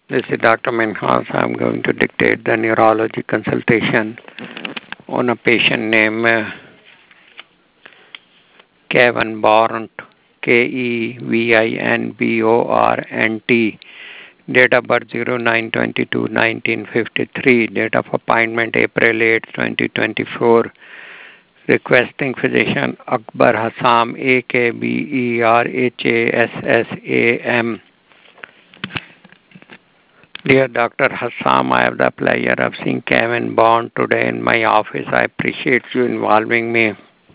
This is Dr. Minhas. I'm going to dictate the neurology consultation on a patient named Kevin Bornt, KEVINBORNT, date of birth 09/22/1953, date of appointment April 8, 2024, requesting physician Akbar Hassam, AKBERHASSAM. Dear Dr. Hassam, I have the pleasure of seeing Kevin Bond today in my office. I appreciate you involving me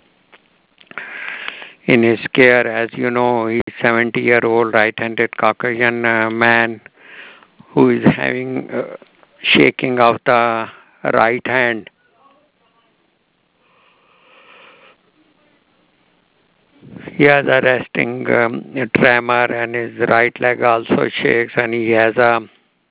in his care. As you know, he's 70-year-old right-handed Caucasian man who is having shaking of the right hand. He has a resting tremor and his right leg also shakes, and he has a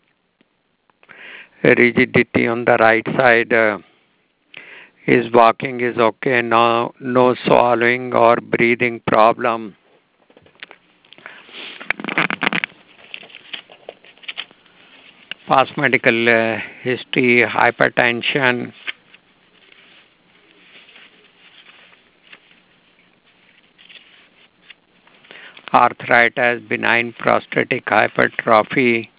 rigidity on the right side. His walking is okay now, no swallowing or breathing problem. Past medical history, hypertension, arthritis, benign prostatic hypertrophy,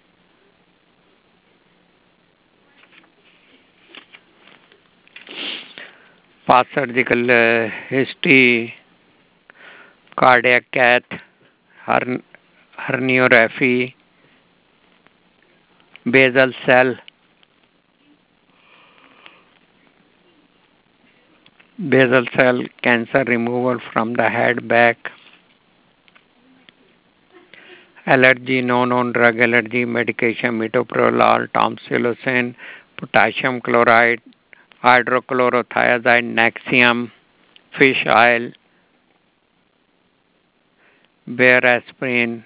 past surgical history, cardiac cath, herniorrhaphy, basal cell cancer removal from the head back, allergy, no known drug allergy, medication, metoprolol, tamsulosin, potassium chloride, hydrochlorothiazide, Nexium, fish oil, bear aspirin,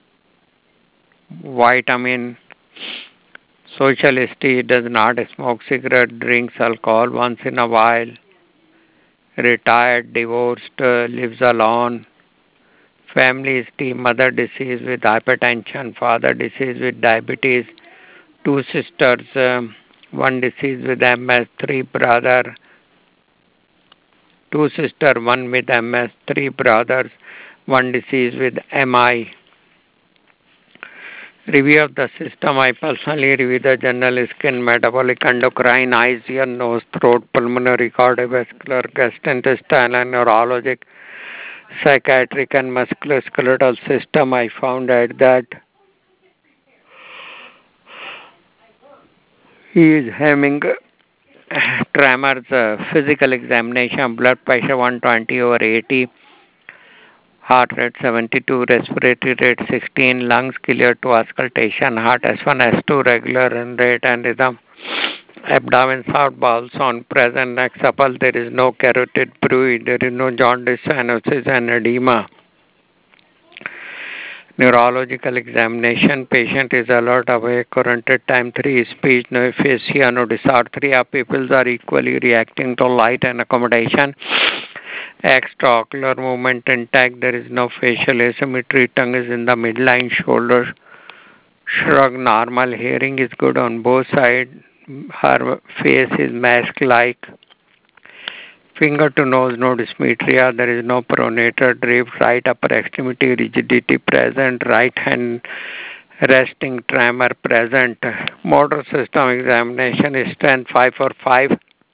vitamin, social history, does not smoke cigarette, drinks alcohol once in a while, retired, divorced, lives alone, family history, mother deceased with hypertension, father deceased with diabetes, 2 sisters, 1 deceased with MS, 3 brother, 2 sisters, 1 with MS, 3 brothers, 1 deceased with MI. Review of the system. I personally review the general skin, metabolic, endocrine, eyes, ear, nose, throat, pulmonary, cardiovascular, gastrointestinal, and neurologic, psychiatric, and musculoskeletal system. I found out that he is having tremors, physical examination, blood pressure 120/80, heart rate 72, respiratory rate 16, lungs clear to auscultation, heart S1, S2 regular rate and rhythm, abdomen sound, bowel sound present, neck supple, there is no carotid bruit, there is no jaundice, cyanosis and edema. Neurological examination, patient is alert, awake, oriented, time 3, speech, no aphasia, no dysarthria, pupils are equally reacting to light and accommodation, extraocular movement intact, there is no facial asymmetry, tongue is in the midline, shoulder shrug normal, hearing is good on both sides, her face is mask-like, finger to nose, no dysmetria, there is no pronator drift, right upper extremity rigidity present, right hand resting tremor present, motor system examination is strength 5/5,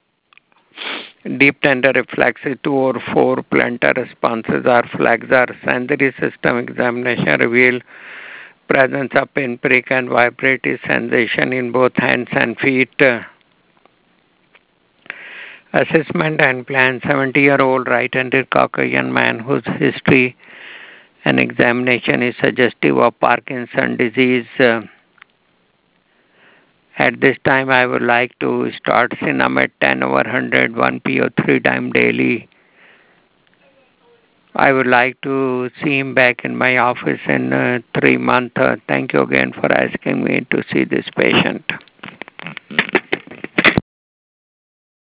deep tender reflexes 2/4, plantar responses are flexor, sensory system examination reveal presence of pinprick and vibrative sensation in both hands and feet. Assessment and plan, 70-year-old right-handed Caucasian man whose history and examination is suggestive of Parkinson's disease. At this time, I would like to start Sinemet 10/100, 1 PO 3 times daily. I would like to see him back in my office in 3 months. Thank you again for asking me to see this patient.